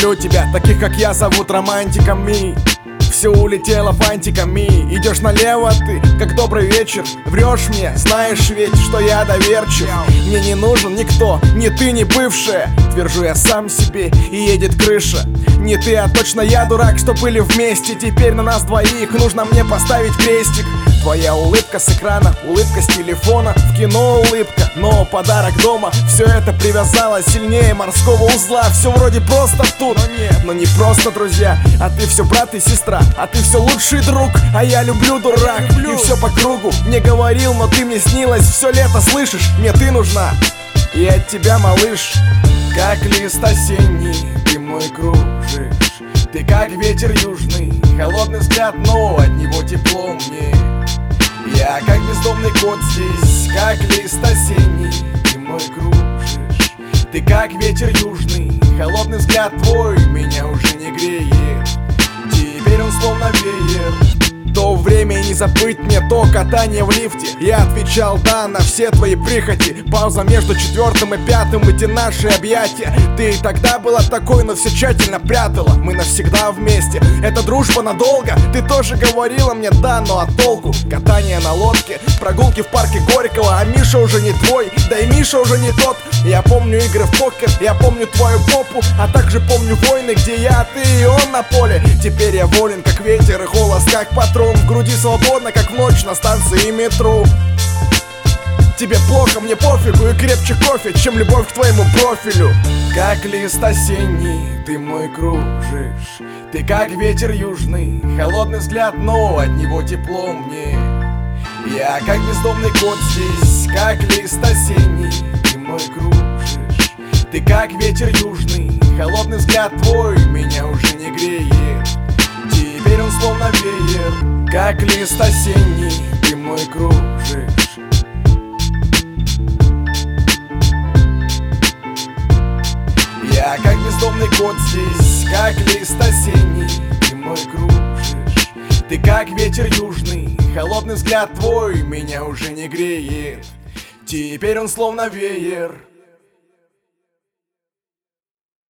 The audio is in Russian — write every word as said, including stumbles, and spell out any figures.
люблю тебя, таких как я зовут романтиками. Все улетело фантиками. Идешь налево ты, как добрый вечер. Врешь мне, знаешь ведь, что я доверчив. Мне не нужен никто, ни ты, ни бывшая. Твержу я сам себе, и едет крыша. Не ты, а точно я дурак, что были вместе. Теперь на нас двоих нужно мне поставить крестик. Твоя улыбка с экрана, улыбка с телефона, в кино улыбка, но подарок дома. Все это привязало сильнее морского узла. Все вроде просто тут, но нет, но не просто друзья. А ты все брат и сестра, а ты все лучший друг. А я люблю, дурак, люблю. И все по кругу. Не говорил, но ты мне снилась все лето, слышишь? Мне ты нужна, и от тебя, малыш. Как лист осенний, ты мой кружишь. Ты как ветер южный, холодный взгляд, но от него тепло мне. Я как бездомный кот здесь, как лист осенний, ты мой кружишь. Ты как ветер южный, холодный взгляд твой меня уже не греет. Теперь он словно веер. То время не забыть мне, то катание в лифте. Я отвечал да на все твои прихоти. Пауза между четвертым и пятым, эти наши объятия. Ты и тогда была такой, но все тщательно прятала. Мы навсегда вместе, это дружба надолго. Ты тоже говорила мне да, но а толку? Катание на лодке, прогулки в парке Горького. А Миша уже не твой, да и Миша уже не тот. Я помню игры в покер, я помню твою попу. А также помню войны, где я, ты и он на поле. Теперь я волен, как ветер, и холост, как патрон. В груди свободно, как в ночь на станции метро. Тебе плохо, мне пофигу, и крепче кофе, чем любовь к твоему профилю. Как лист осенний, ты мой кружишь. Ты как ветер южный, холодный взгляд, но от него тепло мне. Я как бездомный кот здесь, как лист осенний, ты мой кружишь. Ты как ветер южный, холодный взгляд твой меня уже не греет. Теперь он словно веер. Как лист осенний, ты мой кружишь. Я как бездомный кот здесь, как лист осенний, ты мой кружишь. Ты как ветер южный, холодный взгляд твой меня уже не греет. Теперь он словно веер.